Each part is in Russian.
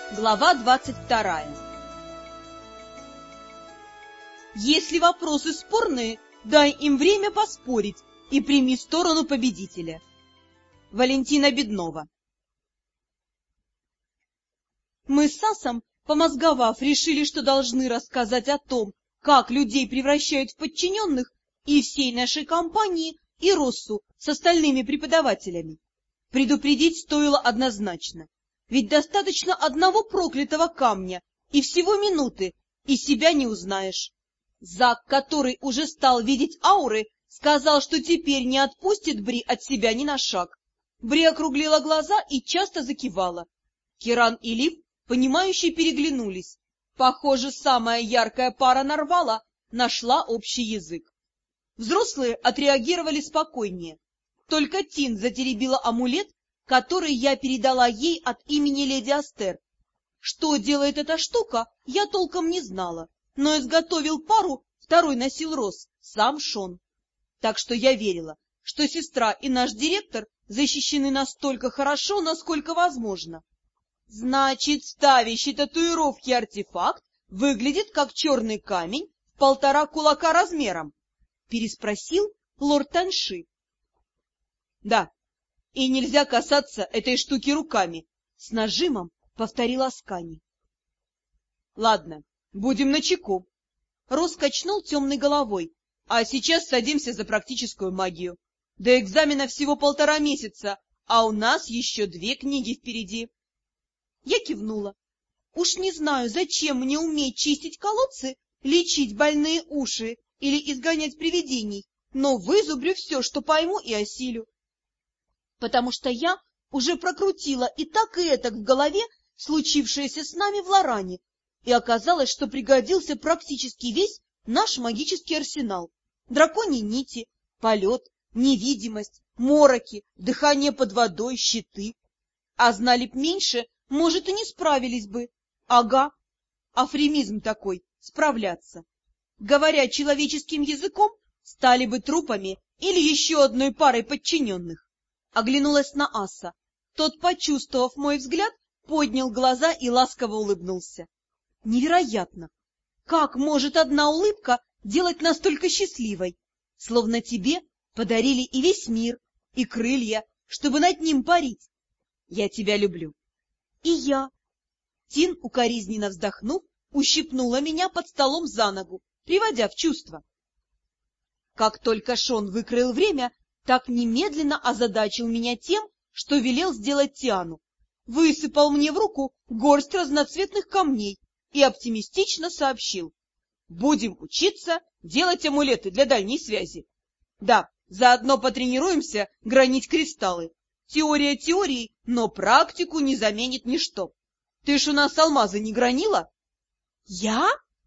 Глава 22. Если вопросы спорные, дай им время поспорить и прими сторону победителя. Валентина Беднова. Мы с Асом, помозговав, решили, что должны рассказать о том, как людей превращают в подчиненных, и всей нашей компании, и Россу с остальными преподавателями. Предупредить стоило однозначно. Ведь достаточно одного проклятого камня, и всего минуты, и себя не узнаешь. Зак, который уже стал видеть ауры, сказал, что теперь не отпустит Бри от себя ни на шаг. Бри округлила глаза и часто закивала. Киран и Лив, понимающе переглянулись. Похоже, самая яркая пара Нарвала нашла общий язык. Взрослые отреагировали спокойнее. Только Тин затеребила амулет, который я передала ей от имени леди Астер. Что делает эта штука, я толком не знала, но изготовил пару, второй носил Росс, сам Шон. Так что я верила, что сестра и наш директор защищены настолько хорошо, насколько возможно. Значит, ставящий татуировки артефакт выглядит как черный камень в 1,5 кулака размером? Переспросил лорд Танши. Да. И нельзя касаться этой штуки руками, — с нажимом повторил Аскани. Ладно, будем начеку. Рос качнул темной головой. А сейчас садимся за практическую магию. До экзамена всего 1,5 месяца, а у нас еще 2 книги впереди. Я кивнула. Уж не знаю, зачем мне уметь чистить колодцы, лечить больные уши или изгонять привидений, но вызубрю все, что пойму и осилю. Потому что я уже прокрутила и этак в голове случившееся с нами в Лоране, и оказалось, что пригодился практически весь наш магический арсенал. Драконьи нити, полет, невидимость, мороки, дыхание под водой, щиты. А знали б меньше, может, и не справились бы. Ага, афремизм такой, справляться. Говоря человеческим языком, стали бы трупами или еще одной парой подчиненных. Оглянулась на Аса. Тот, почувствовав мой взгляд, поднял глаза и ласково улыбнулся. Невероятно! Как может одна улыбка делать настолько счастливой? Словно тебе подарили и весь мир, и крылья, чтобы над ним парить. Я тебя люблю. И я. Тин, укоризненно вздохнув, ущипнула меня под столом за ногу, приводя в чувство. Как только Шон выкроил время, так немедленно озадачил меня тем, что велел сделать Тиану. Высыпал мне в руку горсть разноцветных камней и оптимистично сообщил. Будем учиться делать амулеты для дальней связи. Да, заодно потренируемся гранить кристаллы. Теория теорией, но практику не заменит ничто. Ты ж у нас алмазы не гранила? Я?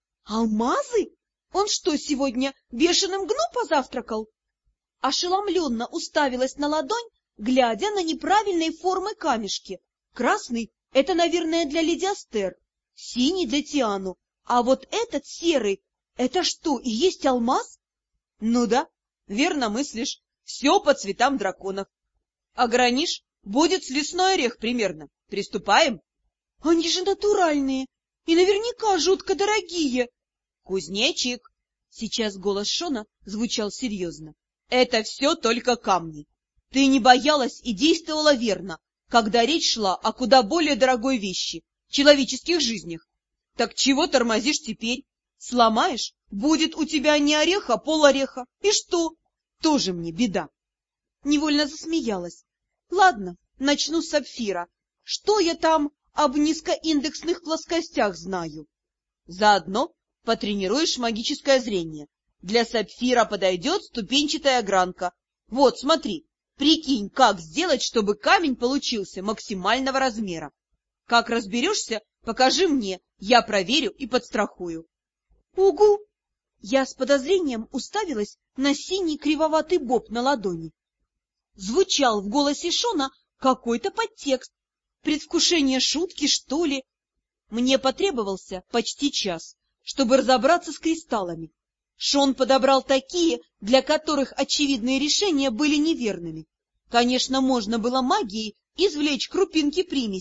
Алмазы? Он что, сегодня бешеным гну позавтракал? Ошеломленно уставилась на ладонь, глядя на неправильной формы камешки. Красный — это, наверное, для леди Астер, синий — для Тиану, а вот этот серый — это что, и есть алмаз? Ну да, верно мыслишь, все по цветам драконов. А гранишь будет с лесной орех примерно. Приступаем? Они же натуральные и наверняка жутко дорогие. Кузнечик, сейчас голос Шона звучал серьезно. Это все только камни. Ты не боялась и действовала верно, когда речь шла о куда более дорогой вещи — человеческих жизнях. Так чего тормозишь теперь? Сломаешь, будет у тебя не орех, а полореха. И что? Тоже мне беда. Невольно засмеялась. Ладно, начну с сапфира. Что я там об низкоиндексных плоскостях знаю? Заодно потренируешь магическое зрение. Для сапфира подойдет ступенчатая огранка. Вот, смотри, прикинь, как сделать, чтобы камень получился максимального размера. Как разберешься, покажи мне, я проверю и подстрахую. Угу! Я с подозрением уставилась на синий кривоватый боб на ладони. Звучал в голосе Шона какой-то подтекст. Предвкушение шутки, что ли? Мне потребовался почти час, чтобы разобраться с кристаллами. Шон подобрал такие, для которых очевидные решения были неверными. Конечно, можно было магией извлечь крупинки примеси,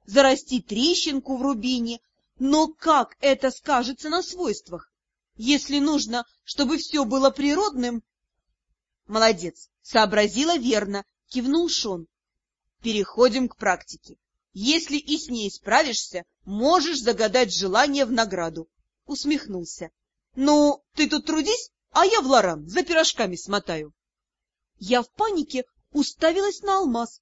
зарастить трещинку в рубине, но как это скажется на свойствах? Если нужно, чтобы все было природным... Молодец, сообразила верно, кивнул Шон. Переходим к практике. Если и с ней справишься, можешь загадать желание в награду. Усмехнулся. Ну, ты тут трудись, а я в Лоран за пирожками смотаю. Я в панике уставилась на алмаз.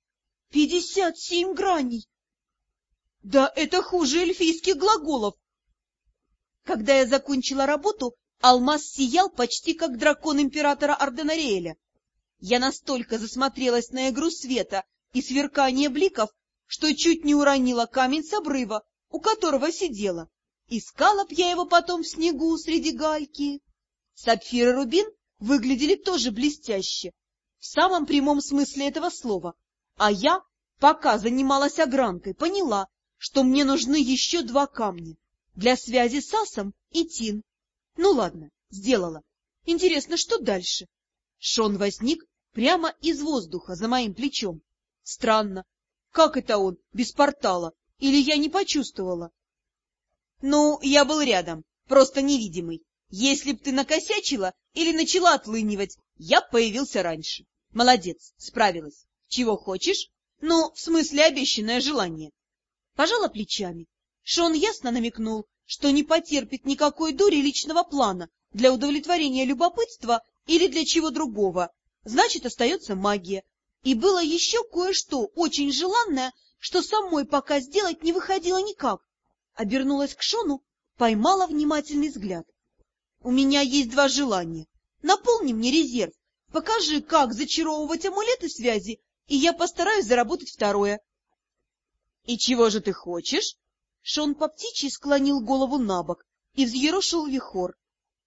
57 граней! Да это хуже эльфийских глаголов. Когда я закончила работу, алмаз сиял почти как дракон императора Арденариэля. Я настолько засмотрелась на игру света и сверкание бликов, что чуть не уронила камень с обрыва, у которого сидела. Искала б я его потом в снегу среди гальки. Сапфир и рубин выглядели тоже блестяще, в самом прямом смысле этого слова. А я, пока занималась огранкой, поняла, что мне нужны еще 2 камня для связи с Асом и Тин. Ну ладно, сделала. Интересно, что дальше? Шон возник прямо из воздуха за моим плечом. Странно. Как это он, без портала? Или я не почувствовала? Ну, я был рядом, просто невидимый. Если б ты накосячила или начала отлынивать, я б появился раньше. Молодец, справилась. Чего хочешь? Ну, в смысле обещанное желание. Пожала плечами. Шон ясно намекнул, что не потерпит никакой дури личного плана для удовлетворения любопытства или для чего другого. Значит, остается магия. И было еще кое-что очень желанное, что самой пока сделать не выходило никак. Обернулась к Шону, поймала внимательный взгляд. У меня есть 2 желания. Наполни мне резерв, покажи, как зачаровывать амулеты связи, и я постараюсь заработать 2. И чего же ты хочешь? Шон по птичьи склонил голову набок и взъерошил вихор.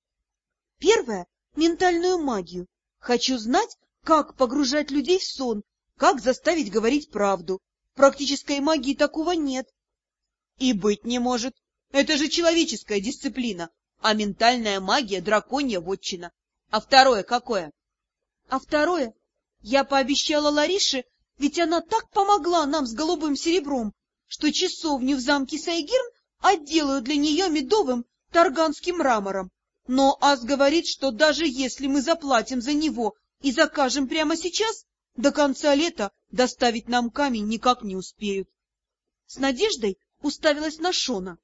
1 — ментальную магию. Хочу знать, как погружать людей в сон, как заставить говорить правду. В практической магии такого нет. И быть не может. Это же человеческая дисциплина, а ментальная магия — драконья вотчина. А 2 какое? А 2 я пообещала Ларише, ведь она так помогла нам с голубым серебром, что часовню в замке Сайгирн отделаю для нее медовым тарганским мрамором. Но Ас говорит, что даже если мы заплатим за него и закажем прямо сейчас, до конца лета доставить нам камень никак не успеют. С надеждой уставилась на Шона.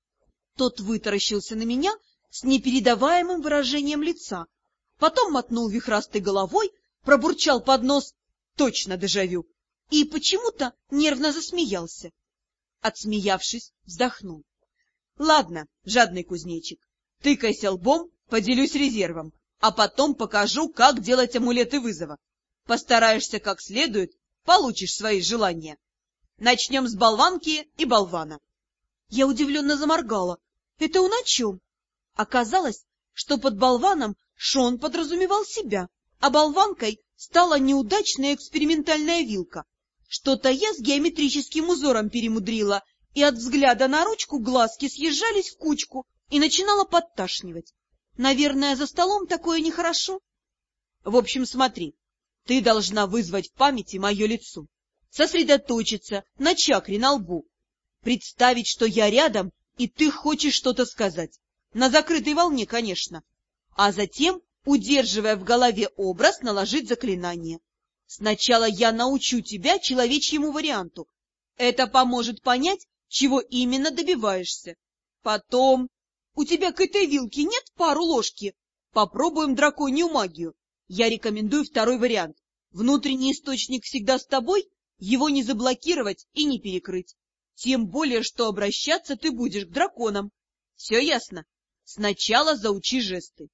Тот вытаращился на меня с непередаваемым выражением лица, потом мотнул вихрастой головой, пробурчал под нос «точно дежавю» и почему-то нервно засмеялся. Отсмеявшись, вздохнул. — Ладно, жадный кузнечик, тыкайся лбом, поделюсь резервом, а потом покажу, как делать амулеты вызова. Постараешься как следует, получишь свои желания. Начнем с болванки и болвана. Я удивленно заморгала. Это он о чем? Оказалось, что под болваном Шон подразумевал себя, а болванкой стала неудачная экспериментальная вилка. Что-то я с геометрическим узором перемудрила, и от взгляда на ручку глазки съезжались в кучку и начинала подташнивать. Наверное, за столом такое нехорошо. В общем, смотри, ты должна вызвать в памяти мое лицо, сосредоточиться на чакре на лбу, представить, что я рядом, и ты хочешь что-то сказать. На закрытой волне, конечно. А затем, удерживая в голове образ, наложить заклинание. Сначала я научу тебя человечьему варианту. Это поможет понять, чего именно добиваешься. Потом... У тебя к этой вилке нет пару ложки? Попробуем драконью магию. Я рекомендую 2 вариант. Внутренний источник всегда с тобой, его не заблокировать и не перекрыть. Тем более, что обращаться ты будешь к драконам. Все ясно? Сначала заучи жесты.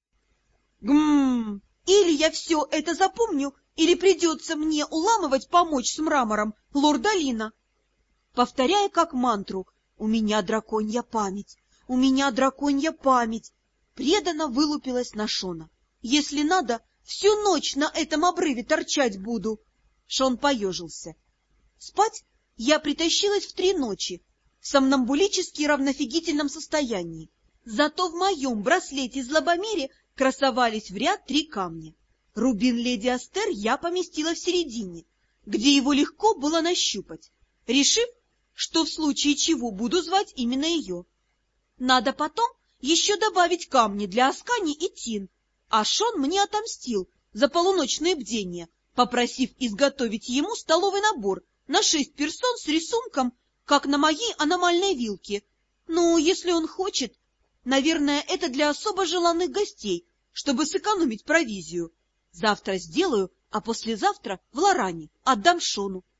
Или я все это запомню, или придется мне уламывать помочь с мрамором лорда Лина. Повторяя как мантру «У меня драконья память, у меня драконья память», преданно вылупилась на Шона. «Если надо, всю ночь на этом обрыве торчать буду». Шон поежился. Спать я притащилась в 3 ночи, в сомнамбулически равнофигительном состоянии. Зато в моем браслете-злобомере красовались в ряд 3 камня. Рубин леди Астер я поместила в середине, где его легко было нащупать, решив, что в случае чего буду звать именно ее. Надо потом еще добавить камни для Аскани и Тин, а Шон мне отомстил за полуночное бдение, попросив изготовить ему столовый набор на 6 персон с рисунком, как на моей аномальной вилке. Ну, если он хочет, наверное, это для особо желанных гостей, чтобы сэкономить провизию. Завтра сделаю, а послезавтра в Лоране отдам Шону.